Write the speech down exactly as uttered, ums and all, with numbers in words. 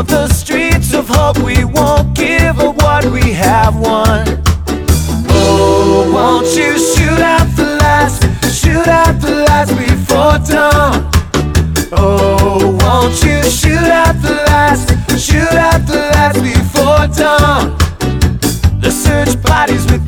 of the streets of hope. We won't give up what we have won. Oh, won't you shoot out the lights, shoot out the lights before dawn. Oh, won't you shoot out the lights, shoot out the lights before dawn. The search parties with